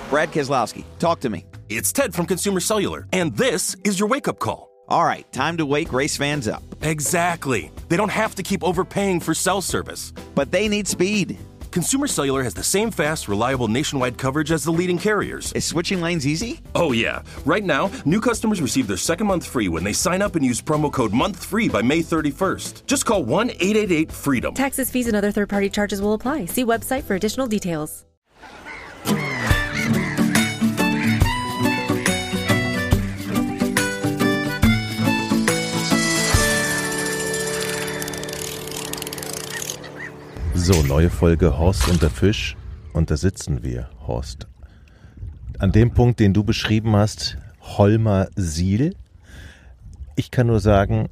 Brad Keselowski, talk to me. It's Ted from Consumer Cellular, and this is your wake-up call. All right, time to wake race fans up. Exactly. They don't have to keep overpaying for cell service. But they need speed. Consumer Cellular has the same fast, reliable nationwide coverage as the leading carriers. Is switching lanes easy? Oh, yeah. Right now, new customers receive their second month free when they sign up and use promo code MONTHFREE by May 31st. Just call 1-888-FREEDOM. Taxes, fees, and other third-party charges will apply. See website for additional details. So, neue Folge Horst und der Fisch. Und da sitzen wir, Horst. An dem Punkt, den du beschrieben hast, Holmer Siel. Ich kann nur sagen,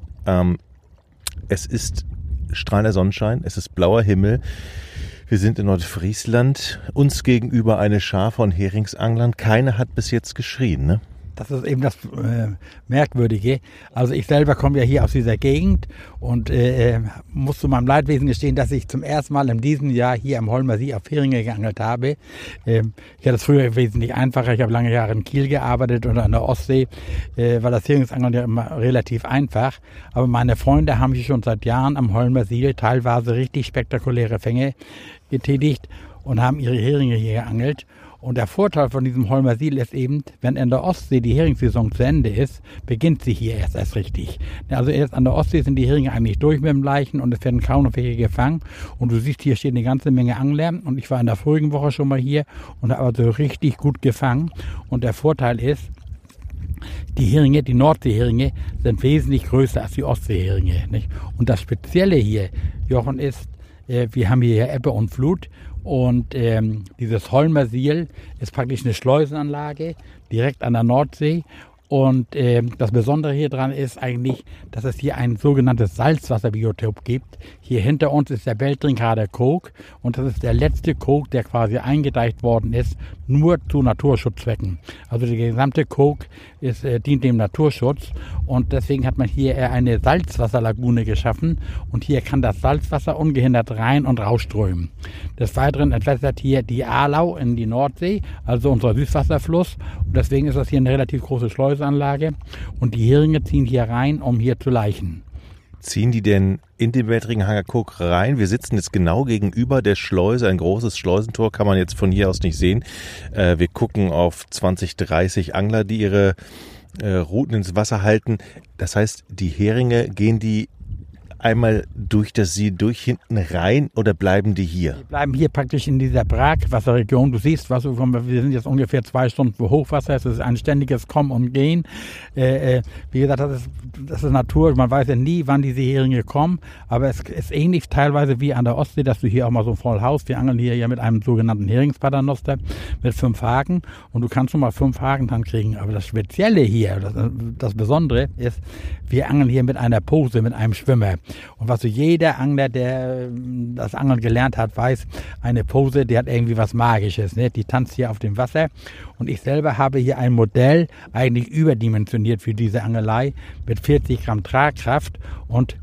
es ist strahlender Sonnenschein, es ist blauer Himmel. Wir sind in Nordfriesland, uns gegenüber eine Schar von Heringsanglern. Keiner hat bis jetzt geschrien, ne? Das ist eben das Merkwürdige. Also ich selber komme ja hier aus dieser Gegend und muss zu meinem Leidwesen gestehen, dass ich zum ersten Mal in diesem Jahr hier am Holmer See auf Heringe geangelt habe. Ich hatte es früher wesentlich einfacher. Ich habe lange Jahre in Kiel gearbeitet und an der Ostsee war das Heringsangeln ja immer relativ einfach. Aber meine Freunde haben hier schon seit Jahren am Holmer See teilweise richtig spektakuläre Fänge getätigt und haben ihre Heringe hier geangelt. Und der Vorteil von diesem Holmer Siel ist eben, wenn in der Ostsee die Heringssaison zu Ende ist, beginnt sie hier erst richtig. Also erst an der Ostsee sind die Heringe eigentlich durch mit dem Leichen und es werden kaum noch welche gefangen. Und du siehst, hier steht eine ganze Menge Angler. Und ich war in der vorigen Woche schon mal hier und habe also richtig gut gefangen. Und der Vorteil ist, die Heringe, die Nordseeheringe, sind wesentlich größer als die Ostseeheringe, nicht? Und das Spezielle hier, Jochen, ist, wir haben hier Ebbe und Flut. Und dieses Holmer Siel ist praktisch eine Schleusenanlage direkt an der Nordsee. Und das Besondere hier dran ist eigentlich, dass es hier ein sogenanntes Salzwasserbiotop gibt. Hier hinter uns ist der Beltringader Kog und das ist der letzte Kog, der quasi eingedeicht worden ist, nur zu Naturschutzzwecken. Also der gesamte Kog dient dem Naturschutz und deswegen hat man hier eine Salzwasserlagune geschaffen und hier kann das Salzwasser ungehindert rein und rausströmen. Des Weiteren entwässert hier die Ahlau in die Nordsee, also unser Süßwasserfluss. Und deswegen ist das hier eine relativ große Schleusenanlage und die Heringe ziehen hier rein, um hier zu laichen. Ziehen die denn in den Beltringader Kog rein? Wir sitzen jetzt genau gegenüber der Schleuse, ein großes Schleusentor, kann man jetzt von hier aus nicht sehen. Wir gucken auf 20, 30 Angler, die ihre Routen ins Wasser halten. Das heißt, die Heringe, gehen die einmal durch das Siel durch hinten rein oder bleiben die hier? Die bleiben hier praktisch in dieser Brackwasserregion. Du siehst, wir sind jetzt ungefähr 2 Stunden vor Hochwasser. Es ist ein ständiges Kommen und Gehen. Wie gesagt, das ist Natur. Man weiß ja nie, wann diese Heringe kommen. Aber es ist ähnlich teilweise wie an der Ostsee, dass du hier auch mal so voll haust. Wir angeln hier ja mit einem sogenannten Heringspaternoster mit 5 Haken. Und du kannst schon mal 5 Haken dann kriegen. Aber das Spezielle hier, das Besondere ist, wir angeln hier mit einer Pose, mit einem Schwimmer. Und was so jeder Angler, der das Angeln gelernt hat, weiß, eine Pose, die hat irgendwie was Magisches, ne? Die tanzt hier auf dem Wasser. Und ich selber habe hier ein Modell, eigentlich überdimensioniert für diese Angelei, mit 40 Gramm Tragkraft und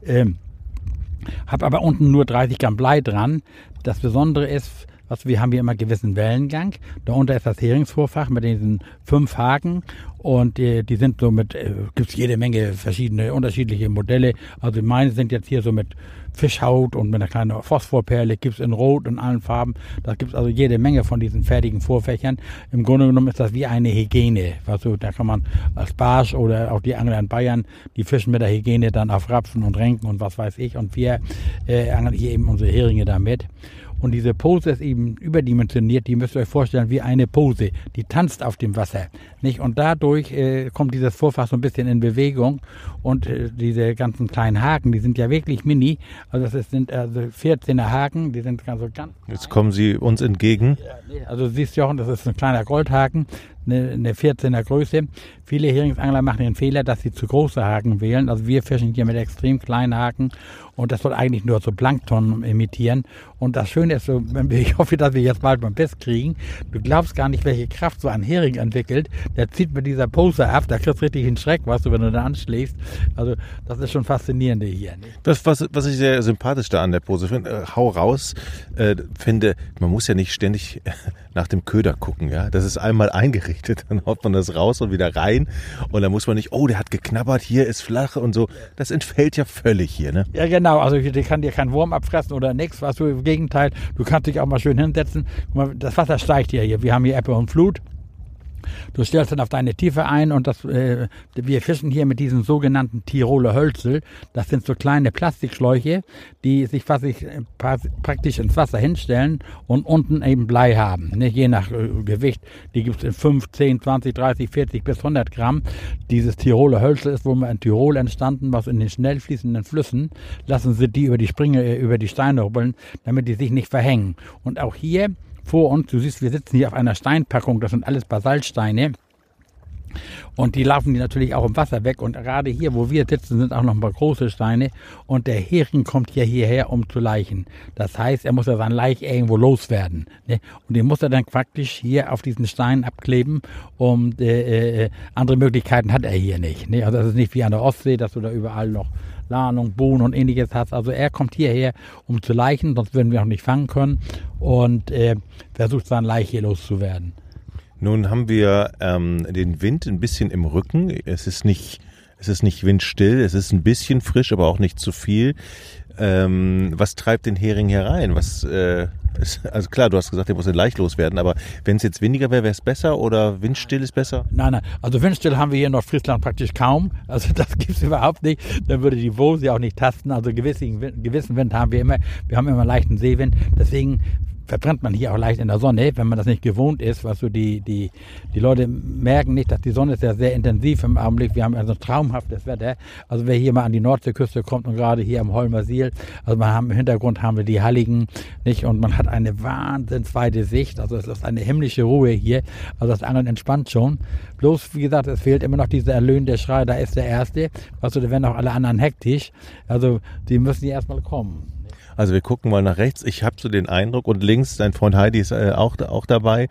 habe aber unten nur 30 Gramm Blei dran. Das Besondere ist, wir haben hier immer einen gewissen Wellengang. Darunter ist das Heringsvorfach mit diesen 5 Haken. Und die sind so mit, gibt es jede Menge verschiedene, unterschiedliche Modelle. Also meine sind jetzt hier so mit Fischhaut und mit einer kleinen Phosphorperle, gibt es in Rot und allen Farben. Da gibt es also jede Menge von diesen fertigen Vorfächern. Im Grunde genommen ist das wie eine Hygiene. Also da kann man als Barsch oder auch die Angler in Bayern, die fischen mit der Hygiene dann auf Rapsen und Renken und was weiß ich. Und wir angeln hier eben unsere Heringe damit. Und diese Pose ist eben überdimensioniert, die müsst ihr euch vorstellen wie eine Pose. Die tanzt auf dem Wasser, nicht? Und dadurch kommt dieses Vorfach so ein bisschen in Bewegung. Und diese ganzen kleinen Haken, die sind ja wirklich mini. Also das sind also 14er Haken, die sind also ganz Jetzt kommen sie uns entgegen. Also du siehst, Jochen, das ist ein kleiner Goldhaken, eine 14er Größe. Viele Heringsangler machen den Fehler, dass sie zu große Haken wählen. Also wir fischen hier mit extrem kleinen Haken und das soll eigentlich nur so Plankton imitieren. Und das Schöne ist so, ich hoffe, dass wir jetzt bald mal Biss kriegen. Du glaubst gar nicht, welche Kraft so ein Hering entwickelt. Der zieht mit dieser Pose ab, da kriegst du richtig einen Schreck, weißt du, wenn du da anschlägst. Also das ist schon faszinierend hier. Nicht? Das, was ich sehr sympathisch da an der Pose finde, hau raus, finde, man muss ja nicht ständig nach dem Köder gucken, ja. Das ist einmal eingerichtet, dann haut man das raus und wieder rein und dann muss man nicht, oh, der hat geknabbert, hier ist flach und so. Das entfällt ja völlig hier, ne? Ja, genau. Also der kann dir kein Wurm abfressen oder nichts. Was du im Gegenteil, du kannst dich auch mal schön hinsetzen. Guck mal, das Wasser steigt hier. Wir haben hier Ebbe und Flut. Du stellst dann auf deine Tiefe ein und wir fischen hier mit diesen sogenannten Tiroler Hölzel. Das sind so kleine Plastikschläuche, die sich praktisch ins Wasser hinstellen und unten eben Blei haben. Ne? Je nach Gewicht. Die gibt es in 5, 10, 20, 30, 40 bis 100 Gramm. Dieses Tiroler Hölzel ist wohl mal in Tirol entstanden, was in den schnell fließenden Flüssen lassen sie die über die Steine rubbeln, damit die sich nicht verhängen. Und auch hier vor uns, du siehst, wir sitzen hier auf einer Steinpackung, das sind alles Basaltsteine und die laufen natürlich auch im Wasser weg und gerade hier, wo wir sitzen, sind auch noch ein paar große Steine und der Hering kommt hierher, um zu laichen. Das heißt, er muss ja sein Laich irgendwo loswerden, ne? Und den muss er dann praktisch hier auf diesen Steinen abkleben und andere Möglichkeiten hat er hier nicht, ne? Also das ist nicht wie an der Ostsee, dass du da überall noch Lahnung, Bohnen und ähnliches hast. Also er kommt hierher, um zu laichen, sonst würden wir auch nicht fangen können und versucht sein Laich hier loszuwerden. Nun haben wir den Wind ein bisschen im Rücken. Es ist nicht windstill, es ist ein bisschen frisch, aber auch nicht zu viel. Was treibt den Hering herein? Also klar, du hast gesagt, der muss leicht loswerden, aber wenn es jetzt windiger wäre, wäre es besser oder windstill ist besser? Nein, also windstill haben wir hier in Nordfriesland praktisch kaum. Also das gibt es überhaupt nicht. Dann würde die Wose auch nicht tasten. Also gewissen Wind haben wir immer. Wir haben immer leichten Seewind. Deswegen verbrennt man hier auch leicht in der Sonne, wenn man das nicht gewohnt ist. Was so die Leute merken nicht, dass die Sonne ist ja sehr intensiv im Augenblick. Wir haben also traumhaftes Wetter. Also wer hier mal an die Nordseeküste kommt und gerade hier am Holmer Siel, also im Hintergrund haben wir die Halligen, nicht? Und man hat eine wahnsinnsweite Sicht. Also es ist eine himmlische Ruhe hier. Also das Angeln entspannt schon. Bloß, wie gesagt, es fehlt immer noch dieser erlöhnende Schrei. Da ist der Erste. Also da werden auch alle anderen hektisch. Also die müssen hier erstmal kommen. Also wir gucken mal nach rechts. Ich habe so den Eindruck und links, dein Freund Heidi ist auch dabei.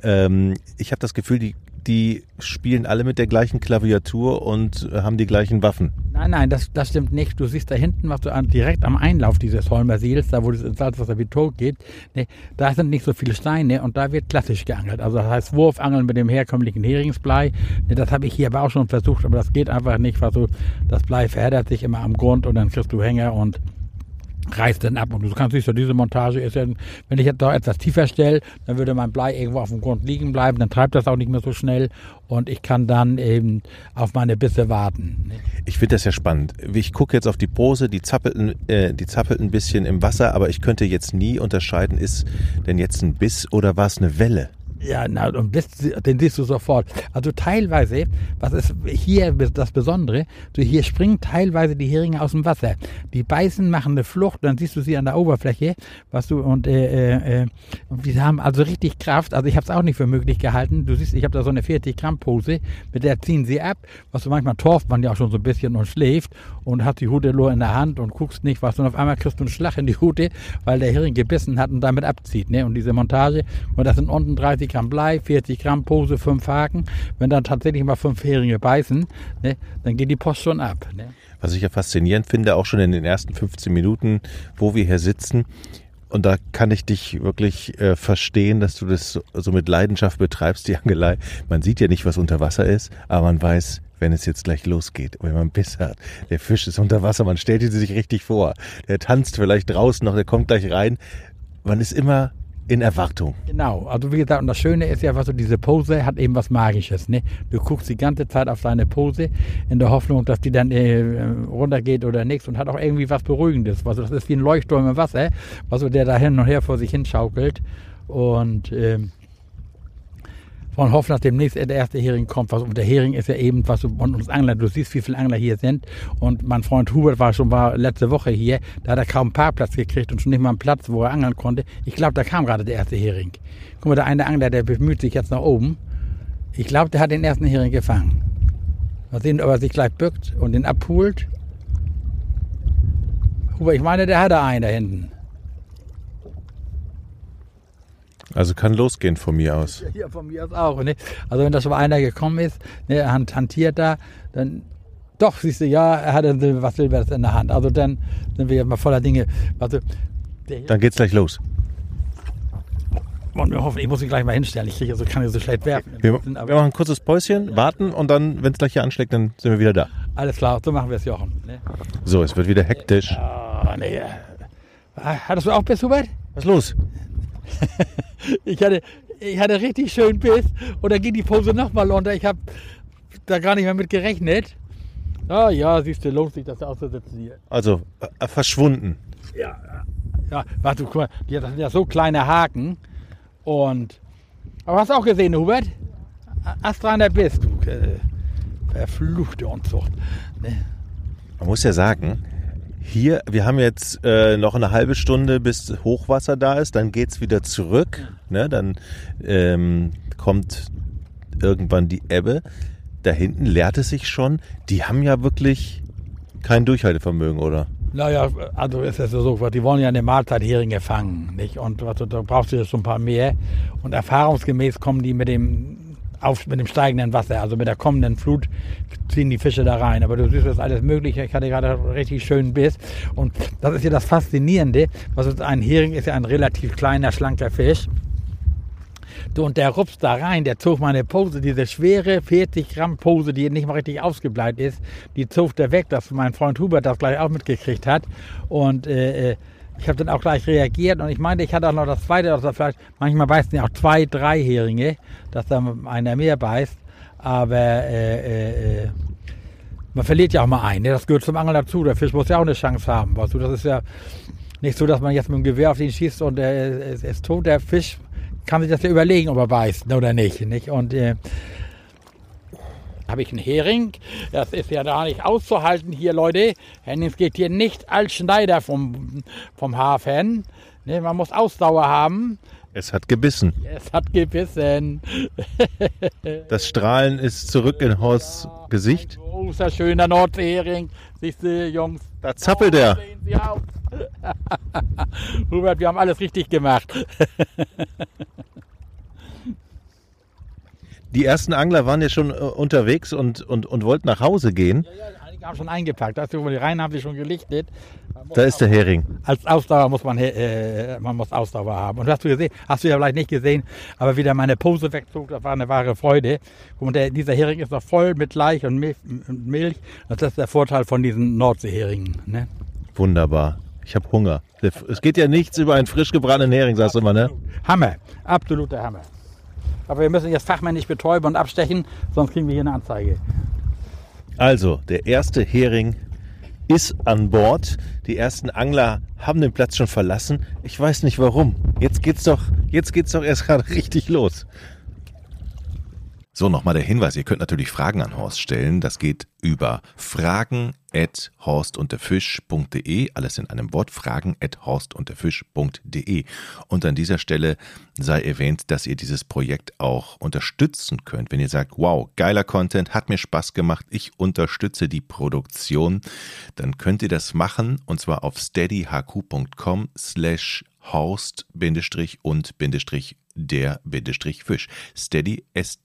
Ich habe das Gefühl, die spielen alle mit der gleichen Klaviatur und haben die gleichen Waffen. Nein, das stimmt nicht. Du siehst da hinten, was du direkt am Einlauf dieses Holmer Siels, da wo es ins Salzwasser Vitor geht, ne, da sind nicht so viele Steine und da wird klassisch geangelt. Also das heißt Wurfangeln mit dem herkömmlichen Heringsblei. Ne, das habe ich hier aber auch schon versucht, aber das geht einfach nicht, weil so das Blei verheddert sich immer am Grund und dann kriegst du Hänger und reißt dann ab. Und du kannst sicher, diese Montage ist ja, wenn ich jetzt da etwas tiefer stelle, dann würde mein Blei irgendwo auf dem Grund liegen bleiben, dann treibt das auch nicht mehr so schnell und ich kann dann eben auf meine Bisse warten. Ich finde das ja spannend. Ich gucke jetzt auf die Pose, die zappelt ein bisschen im Wasser, aber ich könnte jetzt nie unterscheiden, ist denn jetzt ein Biss oder war es eine Welle? Ja, und den siehst du sofort. Also teilweise, was ist hier das Besondere, so hier springen teilweise die Heringe aus dem Wasser. Die beißen, machen eine Flucht, dann siehst du sie an der Oberfläche, und die haben also richtig Kraft. Also ich habe es auch nicht für möglich gehalten. Du siehst, ich habe da so eine 40-Gramm-Pose, mit der ziehen sie ab. Manchmal torft man ja auch schon so ein bisschen und schläft und hat die Hute nur in der Hand und guckst nicht, und auf einmal kriegst du einen Schlag in die Hute, weil der Hering gebissen hat und damit abzieht. Ne? Und diese Montage, und das sind unten 30 Gramm Blei, 40 Gramm Pose, 5 Haken. Wenn dann tatsächlich mal 5 Heringe beißen, ne, dann geht die Post schon ab. Ne? Was ich ja faszinierend finde, auch schon in den ersten 15 Minuten, wo wir hier sitzen, und da kann ich dich wirklich verstehen, dass du das so mit Leidenschaft betreibst, die Angelei. Man sieht ja nicht, was unter Wasser ist, aber man weiß, wenn es jetzt gleich losgeht, wenn man Biss hat, der Fisch ist unter Wasser, man stellt ihn sich richtig vor. Der tanzt vielleicht draußen noch, der kommt gleich rein. Man ist immer in Erwartung. Genau, also wie gesagt, und das Schöne ist ja, was so diese Pose hat eben was Magisches. Ne? Du guckst die ganze Zeit auf seine Pose in der Hoffnung, dass die dann runtergeht oder nichts und hat auch irgendwie was Beruhigendes. Also das ist wie ein Leuchtturm im Wasser, der da hin und her vor sich hinschaukelt und von hoffen, dass demnächst der erste Hering kommt. Und der Hering ist ja eben, und uns Angler, du siehst, wie viele Angler hier sind. Und mein Freund Hubert war letzte Woche hier, da hat er kaum einen Parkplatz gekriegt und schon nicht mal einen Platz, wo er angeln konnte. Ich glaube, da kam gerade der erste Hering. Guck mal, der eine Angler, der bemüht sich jetzt nach oben. Ich glaube, der hat den ersten Hering gefangen. Mal sehen, ob er sich gleich bückt und den abholt. Hubert, ich meine, der hat da einen da hinten. Also kann losgehen von mir aus. Ja, von mir aus auch. Ne? Also wenn da schon mal einer gekommen ist, ne, er hantiert da, dann doch, siehst du, ja, er hat was Silbernes in der Hand. Also dann sind wir jetzt mal voller Dinge. Also, dann geht's gleich los. wollen wir hoffen, ich muss ihn gleich mal hinstellen. Ich kann hier so schlecht werfen. Wir machen ein kurzes Päuschen, warten und dann, wenn es gleich hier anschlägt, dann sind wir wieder da. Alles klar, so machen wir es, Jochen. Ne? So, es wird wieder hektisch. Nee. Hattest du auch Biss, Hubert? Was ist los? Ich hatte richtig schön Biss und dann ging die Pose nochmal unter. Ich habe da gar nicht mehr mit gerechnet. Ah ja, siehst du, lohnt sich das auszusitzen hier. Also, verschwunden. Ja, warte, guck mal, das sind ja so kleine Haken. Aber hast du auch gesehen, Hubert? Astreiner Biss, du verfluchte Unzucht. Ne? Man muss ja sagen, hier, wir haben jetzt noch eine halbe Stunde, bis Hochwasser da ist, dann geht's wieder zurück. Ne? Dann kommt irgendwann die Ebbe. Da hinten leert es sich schon. Die haben ja wirklich kein Durchhaltevermögen, oder? Naja, also ist es so, die wollen ja eine Mahlzeit Heringe fangen, nicht? Und da brauchst du jetzt schon ein paar mehr. Und erfahrungsgemäß kommen die mit dem steigenden Wasser, also mit der kommenden Flut, ziehen die Fische da rein. Aber du siehst, das ist alles Mögliche. Ich hatte gerade richtig schönen Biss. Und das ist ja das Faszinierende. Ein Hering ist ja ein relativ kleiner, schlanker Fisch. Und der rupst da rein, der zog meine Pose, diese schwere 40 Gramm Pose, die nicht mal richtig ausgebleibt ist, die zog der weg, dass mein Freund Hubert das gleich auch mitgekriegt hat. Und ich habe dann auch gleich reagiert und ich meinte, ich hatte auch noch das zweite aus der Fleisch. Manchmal beißen ja auch 2, 3 Heringe, dass da einer mehr beißt. Aber man verliert ja auch mal einen. Ne? Das gehört zum Angeln dazu. Der Fisch muss ja auch eine Chance haben. Weißt du? Das ist ja nicht so, dass man jetzt mit dem Gewehr auf den schießt und er ist tot. Der Fisch kann sich das ja überlegen, ob er beißt oder nicht. Und habe ich einen Hering. Das ist ja gar nicht auszuhalten hier, Leute. Es geht hier nicht als Schneider vom Hafen. Ne, man muss Ausdauer haben. Es hat gebissen. Es hat gebissen. Das Strahlen ist zurück in Horsts Gesicht. Ein großer, schöner Nordseehering. Siehst du, Jungs? Da zappelt er. Sehen Sie aus. Hubert, wir haben alles richtig gemacht. Die ersten Angler waren ja schon unterwegs und wollten nach Hause gehen. Ja, einige haben schon eingepackt. Da die Reihen haben sie schon gelichtet. Da ist der Hering. Als Ausdauer muss man muss Ausdauer haben. Und hast du ja vielleicht nicht gesehen, aber wie der meine Pose wegzog, das war eine wahre Freude. Und dieser Hering ist noch voll mit Laich und Milch. Das ist der Vorteil von diesen Nordseeheringen. Ne? Wunderbar. Ich habe Hunger. Es geht ja nichts über einen frisch gebratenen Hering, sagst du immer, ne? Hammer. Absoluter Hammer. Aber wir müssen jetzt fachmännisch betäuben und abstechen, sonst kriegen wir hier eine Anzeige. Also, der erste Hering ist an Bord. Die ersten Angler haben den Platz schon verlassen. Ich weiß nicht warum. Jetzt geht's doch erst gerade richtig los. So, nochmal der Hinweis, ihr könnt natürlich Fragen an Horst stellen. Das geht über fragen@horstundderfisch.de, alles in einem Wort, fragen@horstundderfisch.de. Und an dieser Stelle sei erwähnt, dass ihr dieses Projekt auch unterstützen könnt. Wenn ihr sagt, wow, geiler Content, hat mir Spaß gemacht, ich unterstütze die Produktion, dann könnt ihr das machen und zwar auf steadyhq.com/horst-und-der-Fisch. Steady,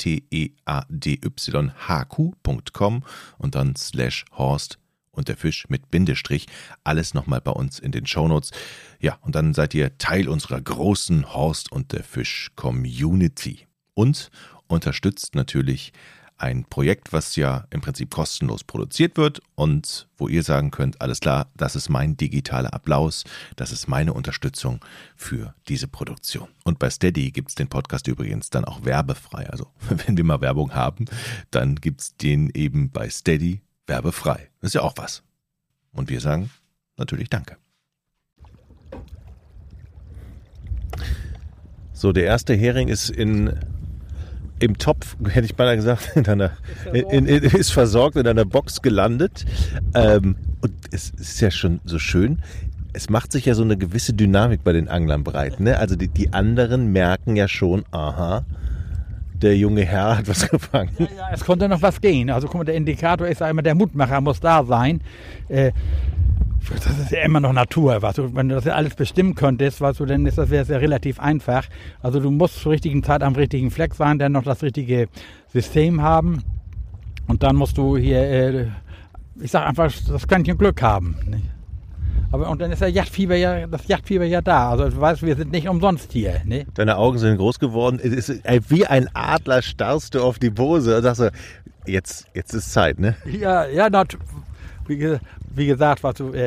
steadyhq.com und dann /Horst und der Fisch mit Bindestrich. Alles nochmal bei uns in den Shownotes. Ja, und dann seid ihr Teil unserer großen Horst und der Fisch Community. Und unterstützt natürlich ein Projekt, was ja im Prinzip kostenlos produziert wird und wo ihr sagen könnt, alles klar, das ist mein digitaler Applaus, das ist meine Unterstützung für diese Produktion. Und bei Steady gibt es den Podcast übrigens dann auch werbefrei. Also wenn wir mal Werbung haben, dann gibt es den eben bei Steady werbefrei. Das ist ja auch was. Und wir sagen natürlich Danke. So, der erste Hering ist im Topf, hätte ich beinahe gesagt, ist versorgt, in einer Box gelandet. Und es ist ja schon so schön. Es macht sich ja so eine gewisse Dynamik bei den Anglern breit. Ne? Also die anderen merken ja schon, aha, der junge Herr hat was gefangen. Ja, es konnte noch was gehen. Also guck mal, der Indikator ist ja immer, der Mutmacher muss da sein. Das ist ja immer noch Natur. Weißt du? Wenn du das ja alles bestimmen könntest, weißt du, dann wäre es ja relativ einfach. Also du musst zur richtigen Zeit am richtigen Fleck sein, dann noch das richtige System haben. Und dann musst du hier, ich sag einfach, das Quäntchen Glück haben. Nicht? Aber und dann ist das Jagdfieber ja da. Also du weißt, wir sind nicht umsonst hier. Ne? Deine Augen sind groß geworden. Es ist, wie ein Adler starrst du auf die Pose und sagst so, jetzt ist Zeit, ne? Ja, wie gesagt, was du...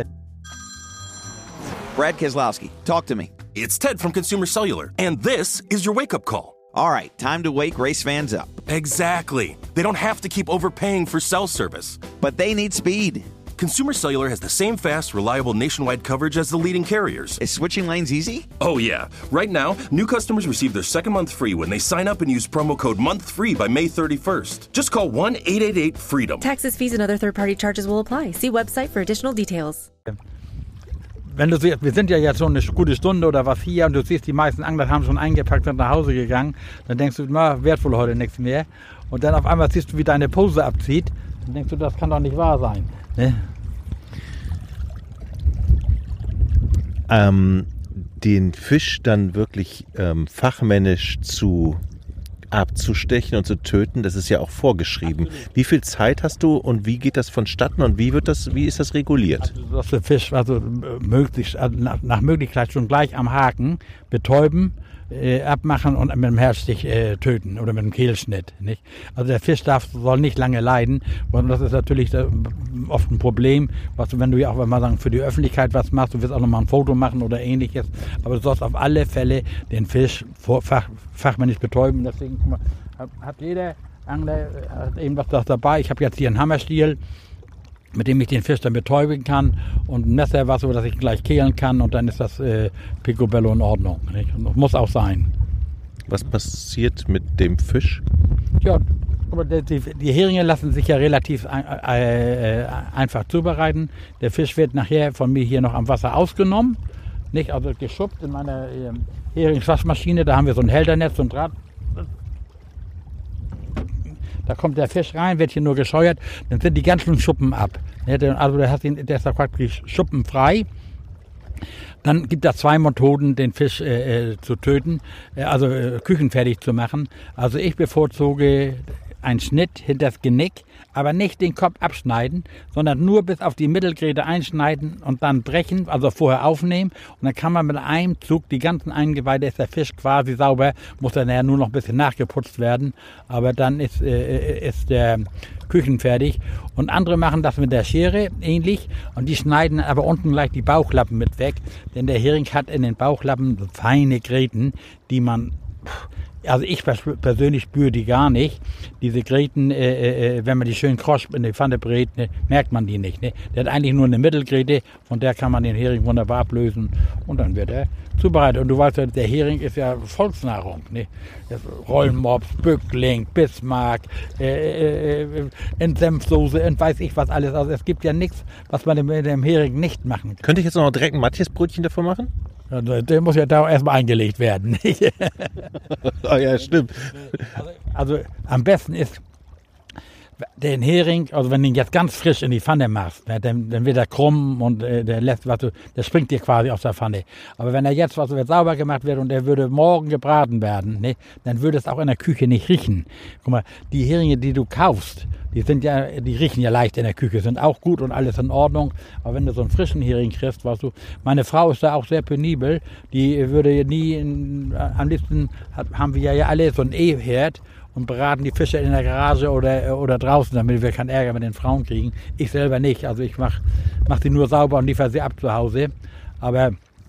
Brad Keselowski, talk to me. It's Ted from Consumer Cellular, and this is your wake-up call. All right, time to wake race fans up. Exactly. They don't have to keep overpaying for cell service. But they need speed. Consumer Cellular has the same fast, reliable nationwide coverage as the leading carriers. Is switching lanes easy? Oh, yeah. Right now, new customers receive their second month free when they sign up and use promo code MONTHFREE by May 31st. Just call 1-888-FREEDOM. Taxes, fees, and other third-party charges will apply. See website for additional details. Wenn du siehst, wir sind ja jetzt schon eine gute Stunde oder was hier und du siehst, die meisten Angler haben schon eingepackt und nach Hause gegangen, dann denkst du, na, wird wohl heute nichts mehr. Und dann auf einmal siehst du, wie deine Pose abzieht, dann denkst du, das kann doch nicht wahr sein. Ne? Den Fisch dann wirklich fachmännisch abzustechen und zu töten, das ist ja auch vorgeschrieben. Wie viel Zeit hast du und wie geht das vonstatten und wie ist das reguliert? Also, dass der Fisch nach Möglichkeit schon gleich am Haken betäuben, abmachen und mit dem Herzstich töten oder mit dem Kehlschnitt. Nicht? Also der Fisch soll nicht lange leiden, und das ist natürlich oft ein Problem, wenn du ja auch, wenn man sagen, für die Öffentlichkeit was machst, du willst auch nochmal ein Foto machen oder ähnliches, aber du sollst auf alle Fälle den Fisch fachmännisch betäuben. Deswegen hat jeder Angler eben was dabei. Ich habe jetzt hier einen Hammerstiel, mit dem ich den Fisch dann betäuben kann, und ein Messer, was so, dass ich gleich kehlen kann, und dann ist das Picobello in Ordnung. Nicht? Und das muss auch sein. Was passiert mit dem Fisch? Ja, aber die Heringe lassen sich ja relativ einfach zubereiten. Der Fisch wird nachher von mir hier noch am Wasser ausgenommen, nicht? Also geschuppt in meiner Heringswaschmaschine. Da haben wir so ein Hälternetz, so ein Draht. Da kommt der Fisch rein, wird hier nur gescheuert, dann sind die ganzen Schuppen ab. Also der ist da praktisch schuppenfrei. Dann gibt es 2 Methoden, den Fisch zu töten, also küchenfertig zu machen. Also ich bevorzuge einen Schnitt hinter das Genick, aber nicht den Kopf abschneiden, sondern nur bis auf die Mittelgräte einschneiden und dann brechen, also vorher aufnehmen. Und dann kann man mit einem Zug die ganzen Eingeweide, ist der Fisch quasi sauber, muss dann ja nur noch ein bisschen nachgeputzt werden, aber dann ist der küchenfertig. Und andere machen das mit der Schere ähnlich, und die schneiden aber unten gleich die Bauchlappen mit weg, denn der Hering hat in den Bauchlappen so feine Gräten, die man... Also ich persönlich spüre die gar nicht. Diese Gräten, wenn man die schön krosch in die Pfanne brät, ne, merkt man die nicht. Ne? Der hat eigentlich nur eine Mittelgräte, von der kann man den Hering wunderbar ablösen, und dann wird er zubereitet. Und du weißt ja, der Hering ist ja Volksnahrung. Ne? Rollmops, Bückling, Bismarck, in Senfsoße und weiß ich was alles. Also es gibt ja nichts, was man mit dem Hering nicht machen kann. Könnte ich jetzt noch direkt ein Matthias-Brötchen davon machen? Der muss ja da erstmal eingelegt werden. Oh ja, stimmt. Also am besten ist den Hering, also wenn du ihn jetzt ganz frisch in die Pfanne machst, ne, dann wird er krumm und der springt dir quasi aus der Pfanne. Aber wenn er jetzt wird sauber gemacht wird und er würde morgen gebraten werden, ne, dann würde es auch in der Küche nicht riechen. Guck mal, die Heringe, die du kaufst, die riechen ja leicht in der Küche, sind auch gut und alles in Ordnung. Aber wenn du so einen frischen Hering kriegst, weißt du, meine Frau ist da auch sehr penibel, die würde nie, am liebsten haben wir ja alle so einen E-Herd und braten die Fische in der Garage oder draußen, damit wir keinen Ärger mit den Frauen kriegen. Ich selber nicht, also ich mach sie nur sauber und liefere sie ab zu Hause. Aber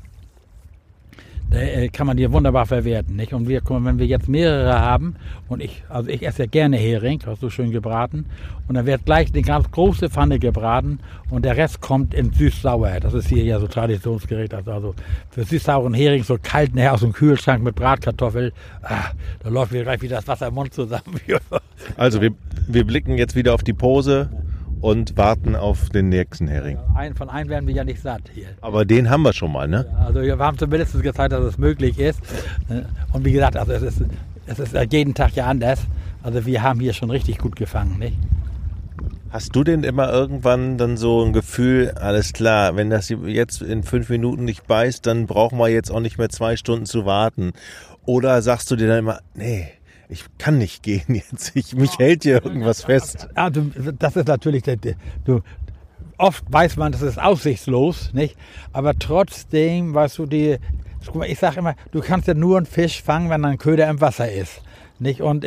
da kann man die wunderbar verwerten, nicht? Und wenn wir jetzt mehrere haben, und ich esse ja gerne Hering, hast du schön gebraten, und dann wird gleich eine ganz große Pfanne gebraten und der Rest kommt in süß-sauer. Das ist hier ja so Traditionsgericht, also für süß-sauren Hering so kalt nachher aus dem Kühlschrank mit Bratkartoffel, da läuft mir gleich wieder das Wasser im Mund zusammen. Also wir blicken jetzt wieder auf die Pose und warten auf den nächsten Hering. Von einem werden wir ja nicht satt hier. Aber den haben wir schon mal, ne? Also wir haben zumindest gezeigt, dass es möglich ist. Und wie gesagt, also es ist jeden Tag ja anders. Also wir haben hier schon richtig gut gefangen, nicht? Hast du denn immer irgendwann dann so ein Gefühl, alles klar, wenn das jetzt in 5 Minuten nicht beißt, dann brauchen wir jetzt auch nicht mehr 2 Stunden zu warten? Oder sagst du dir dann immer, nee, ich kann nicht gehen jetzt, mich hält hier irgendwas fest? Also, das ist natürlich, oft weiß man, das ist aussichtslos, nicht? Aber trotzdem, weißt du, ich sage immer, du kannst ja nur einen Fisch fangen, wenn ein Köder im Wasser ist, nicht? Und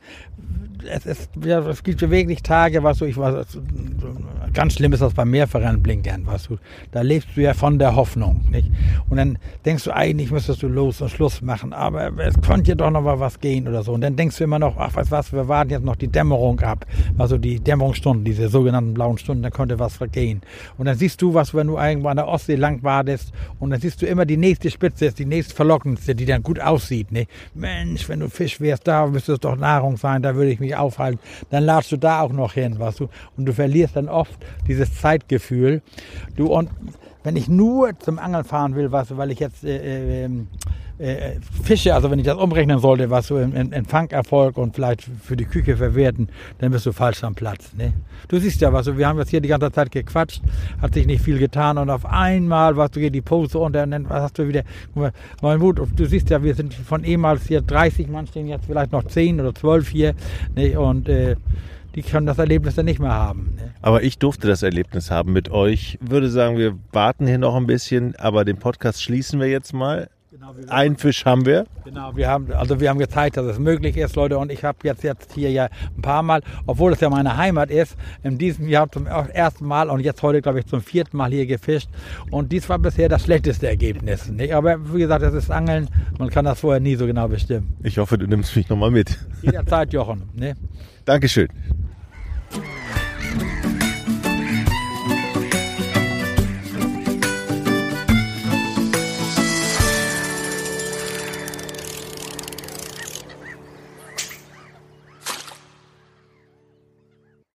es gibt ja wirklich Tage, weißt du, ganz schlimm ist das beim Meerforellenblinkern, weißt du, da lebst du ja von der Hoffnung, nicht? Und dann denkst du, eigentlich müsstest du los und Schluss machen, aber es könnte ja doch noch mal was gehen oder so. Und dann denkst du immer noch, ach, weißt was, wir warten jetzt noch die Dämmerung ab, also die Dämmerungsstunden, diese sogenannten blauen Stunden, dann könnte was vergehen. Und dann siehst du was, wenn du irgendwo an der Ostsee lang wartest, und dann siehst du immer die nächste Spitze, ist die nächst verlockendste, die dann gut aussieht, nicht? Mensch, wenn du Fisch wärst, da müsste es doch Nahrung sein, da würde ich mich aufhalten. Dann ladst du da auch noch hin, weißt du, und du verlierst dann oft dieses Zeitgefühl. Und wenn ich nur zum Angeln fahren will, weißt du, weil ich jetzt Fische, also wenn ich das umrechnen sollte, was so in Fangerfolg und vielleicht für die Küche verwerten, dann bist du falsch am Platz. Ne? Du siehst ja, wir haben jetzt hier die ganze Zeit gequatscht, hat sich nicht viel getan, und auf einmal, geht die Pose unter, und dann hast du wieder neuen Mut. Und du siehst ja, wir sind von ehemals hier 30 Mann, stehen jetzt vielleicht noch 10 oder 12 hier, ne? Und die können das Erlebnis dann nicht mehr haben. Ne? Aber ich durfte das Erlebnis haben mit euch. Ich würde sagen, wir warten hier noch ein bisschen, aber den Podcast schließen wir jetzt mal. Genau, einen Fisch haben wir. Genau, wir haben gezeigt, dass es möglich ist, Leute. Und ich habe jetzt hier ja ein paar Mal, obwohl es ja meine Heimat ist, in diesem Jahr zum ersten Mal und jetzt heute, glaube ich, zum 4. Mal hier gefischt. Und dies war bisher das schlechteste Ergebnis. Nicht? Aber wie gesagt, das ist Angeln. Man kann das vorher nie so genau bestimmen. Ich hoffe, du nimmst mich nochmal mit. Jederzeit, Jochen. Ne? Dankeschön.